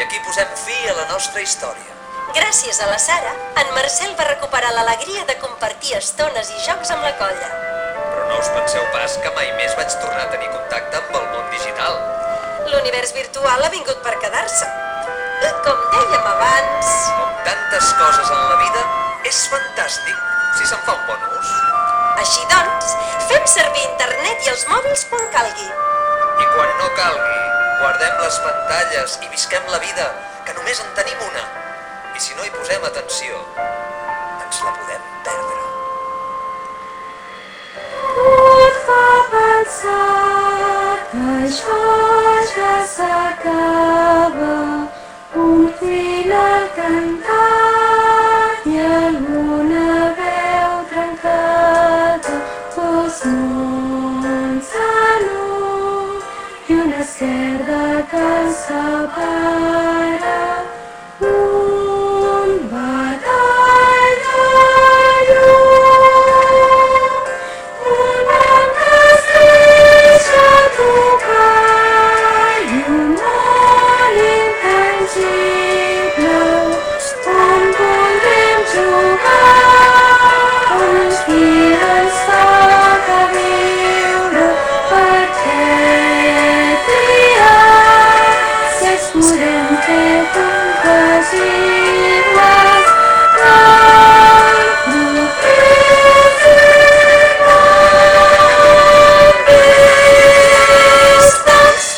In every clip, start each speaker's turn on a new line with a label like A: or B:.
A: aquí posem fi a la nostra història.
B: Gràcies a la Sara, en Marcel va recuperar l'alegria de compartir estones i jocs amb la colla.
A: Però no us penseu pas que mai més vaig tornar a tenir contacte amb el món digital.
B: L'univers virtual ha vingut per quedar-se. Com dèiem abans...
A: Com tantes coses en la vida, és fantàstic si se'n fa un bon ús.
B: Així doncs, fem servir internet i els mòbils quan calgui.
A: I quan no calgui, guardem les pantalles i visquem la vida, que només en tenim una. I si no hi posem atenció, ens la podem perdre.
C: Tot fa pensar que això ja s'acaba, un final cantat i alguna veu trencada, dos mons en un i una esquerda que ens separa. Un batall de llum, un encastell a tocar i un món intangible on podrem jugar, on ens guia ens toca viure, perquè triar si ens podem fer compatibles tan propers i tan distants.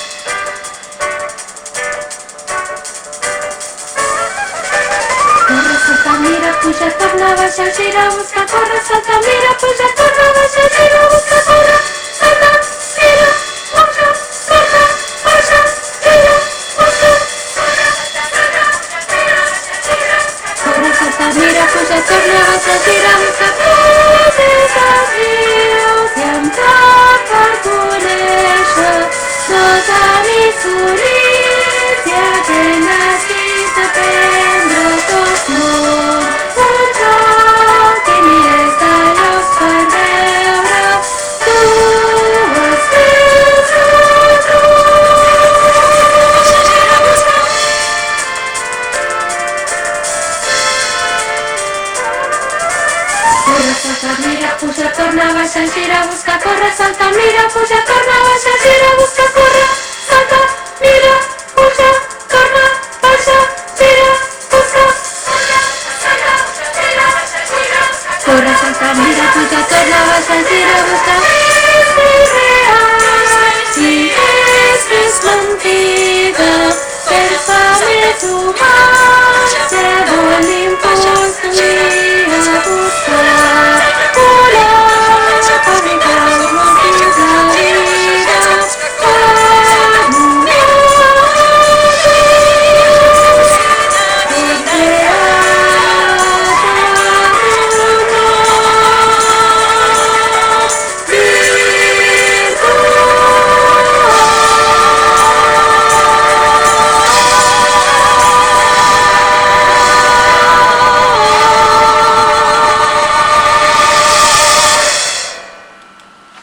C: Corre, salta, mira, puja, torna, baixa, gira, busca, corre, salta, mira, puja, torna, baixa, gira, busca, corre, salta, mira, puja, torna, baixa, gira, busca. Corre, salta, mira, puja, torna, baixa, gira, busca, coses avius i entrar per conèixer tots amics units i aquell neguit d'aprendre tot món. Un joc i milers de llocs per veure dues veus a Corre, salta, mira, puja, torna, baixa, gira, busca, corre, salta, mira, puja, torna,